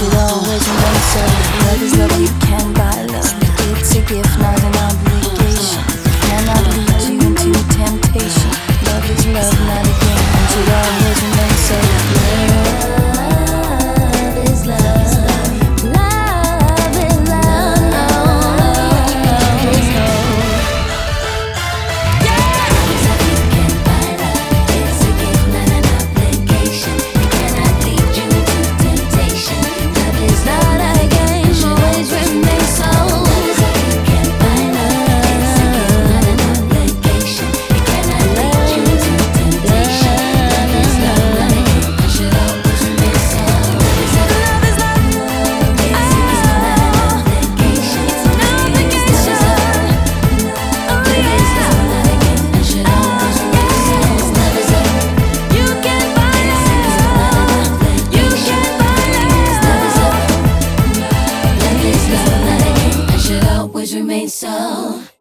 should always remain so. Love is love, you can buy love. It's a gift, not an obligation. Cannot lead you into temptation. Love is love, not a game, and should always remain so. Love is love. Love is love. Love is love. Love is love, you can buy love. It's a gift, not an obligation. It cannot lead you into temptation. Love is not a game, should always remain so. Love is love, you can buy love. It's a gift, not an obligation. It cannot lead you into temptation. Love is love, not a game, and should always remain so. Love is love, love is love. It's a gift, not an obligation. It's an obligation. Love is love, not a game, and should always remain so. Love is love, you can buy love. You can buy love. Love is love. Love is love, not a game, and should always remain so.